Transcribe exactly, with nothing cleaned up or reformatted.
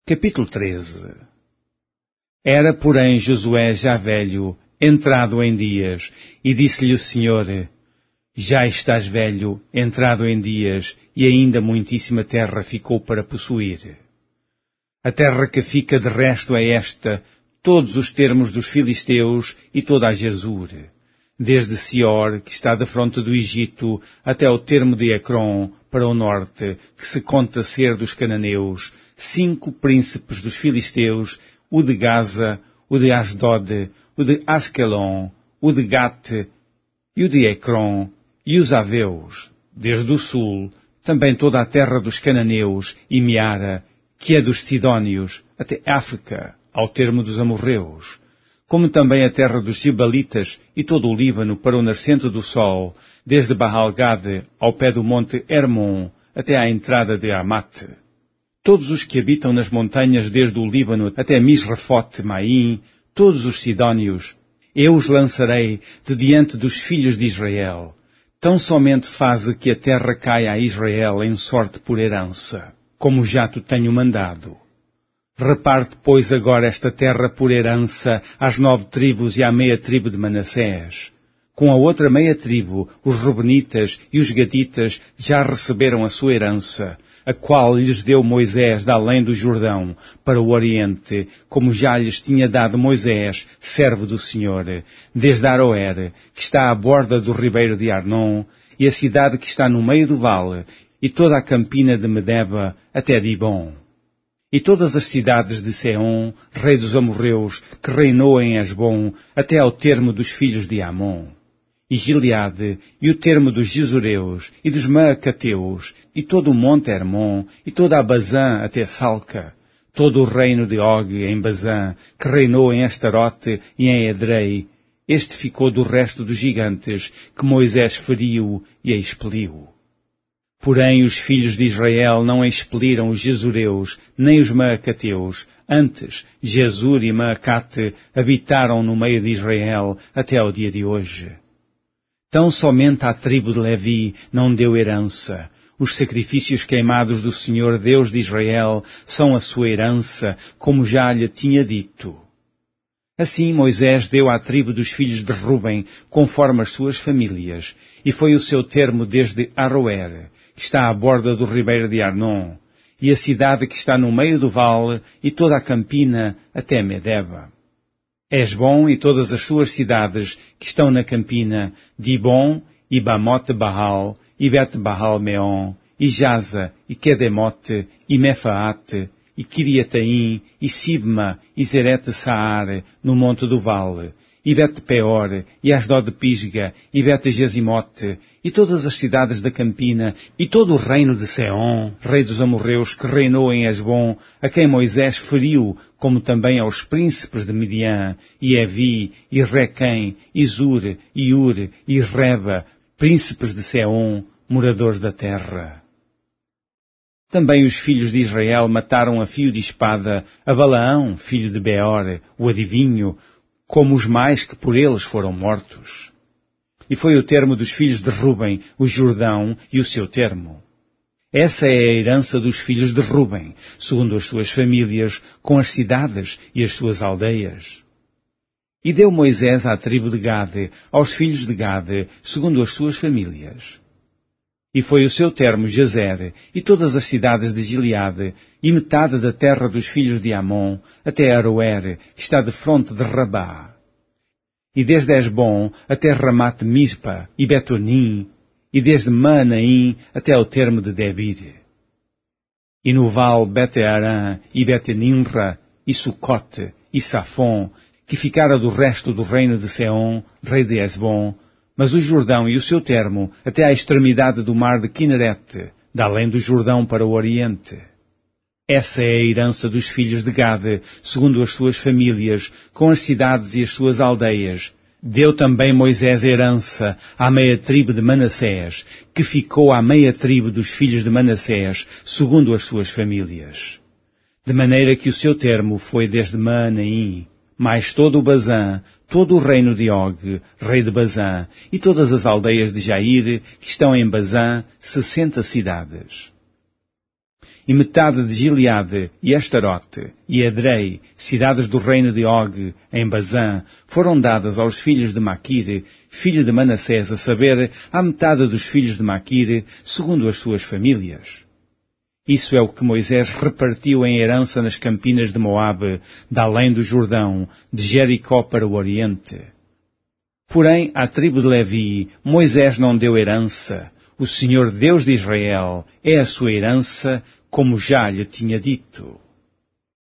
Capítulo treze. Era, porém, Josué já velho, entrado em dias, e disse-lhe o Senhor: Já estás velho, entrado em dias, e ainda muitíssima terra ficou para possuir. A terra que fica de resto é esta, todos os termos dos filisteus e toda a Gesur, desde Sior, que está da fronte do Egito, até o termo de Ecrom, para o norte, que se conta ser dos cananeus, cinco príncipes dos filisteus, o de Gaza, o de Asdod, o de Askelon, o de Gate e o de Ecrom, e os Aveus, desde o sul, também toda a terra dos cananeus e Meara, que é dos Sidónios, até África, ao termo dos amorreus, como também a terra dos Gibalitas e todo o Líbano para o nascente do sol, desde Baal-Gade ao pé do monte Hermon, até à entrada de Amate. Todos os que habitam nas montanhas desde o Líbano até Misrafote-Maim, todos os Sidónios, eu os lançarei de diante dos filhos de Israel. Tão somente faze que a terra caia a Israel em sorte por herança, como já te tenho mandado. Reparte, pois, agora esta terra por herança às nove tribos e à meia tribo de Manassés. Com a outra meia tribo, os Rubenitas e os Gaditas já receberam a sua herança, a qual lhes deu Moisés da além do Jordão, para o Oriente, como já lhes tinha dado Moisés, servo do Senhor, desde Aroer, que está à borda do ribeiro de Arnon, e a cidade que está no meio do vale, e toda a campina de Medeba, até Dibon. E todas as cidades de Seom, rei dos amorreus, que reinou em Esbom, até ao termo dos filhos de Amon. E Gileade, e o termo dos Gesureus, e dos Maacateus, e todo o monte Hermon, e toda a Bazã até Salca, todo o reino de Og em Bazã, que reinou em Astarote e em Edrei, este ficou do resto dos gigantes, que Moisés feriu e expeliu. Porém os filhos de Israel não expeliram os Gesureus, nem os Maacateus, antes Gesur e Maacate habitaram no meio de Israel até ao dia de hoje. Tão somente a tribo de Levi não deu herança. Os sacrifícios queimados do Senhor Deus de Israel são a sua herança, como já lhe tinha dito. Assim Moisés deu à tribo dos filhos de Ruben, conforme as suas famílias, e foi o seu termo desde Aroer, que está à borda do ribeiro de Arnon, e a cidade que está no meio do vale, e toda a campina até Medeba. Esbom e todas as suas cidades que estão na campina, Dibon e Bamote-Baal, e Bet-Baal-Meon, e Jaza, e Kedemote, e Mefaate, e Kiriataim, e Sibma, e Zerete-Saar, no monte do vale, e Bet-Peor, e Asdod-Pisga, e Bet-Gesimote, e todas as cidades da campina, e todo o reino de Seom, rei dos amorreus, que reinou em Esbom, a quem Moisés feriu, como também aos príncipes de Midian, e Evi, e Requém, e Zur, e Ur, e Reba, príncipes de Seom, moradores da terra. Também os filhos de Israel mataram a fio de espada a Balaão, filho de Beor, o adivinho, como os mais que por eles foram mortos. E foi o termo dos filhos de Ruben, o Jordão e o seu termo. Essa é a herança dos filhos de Ruben, segundo as suas famílias, com as cidades e as suas aldeias. E deu Moisés à tribo de Gade, aos filhos de Gade, segundo as suas famílias. E foi o seu termo Jazer, e todas as cidades de Gileade, e metade da terra dos filhos de Amon, até Aroer, que está de fronte de Rabá. E desde Esbom até Ramate-Mispa, e Betonim, e desde Manaim até ao termo de Debir. E no vale Bete-Arã, e Bete-Nimra, e Sucote, e Safon, que ficara do resto do reino de Seom, rei de Esbom, mas o Jordão e o seu termo até à extremidade do mar de Quinerete, da além do Jordão para o Oriente. Essa é a herança dos filhos de Gade, segundo as suas famílias, com as cidades e as suas aldeias. Deu também Moisés herança à meia tribo de Manassés, que ficou à meia tribo dos filhos de Manassés, segundo as suas famílias. De maneira que o seu termo foi desde Manaim, mais todo o Bazã, todo o reino de Og, rei de Bazã, e todas as aldeias de Jair, que estão em Bazã, sessenta cidades. e metade de Gileade e Astarote, e Edrei, cidades do reino de Og, em Bazã, foram dadas aos filhos de Maquir, filho de Manassés, a saber, à metade dos filhos de Maquir, segundo as suas famílias. Isso é o que Moisés repartiu em herança nas campinas de Moabe, da além do Jordão, de Jericó para o Oriente. Porém, à tribo de Levi, Moisés não deu herança. O Senhor Deus de Israel é a sua herança, como já lhe tinha dito.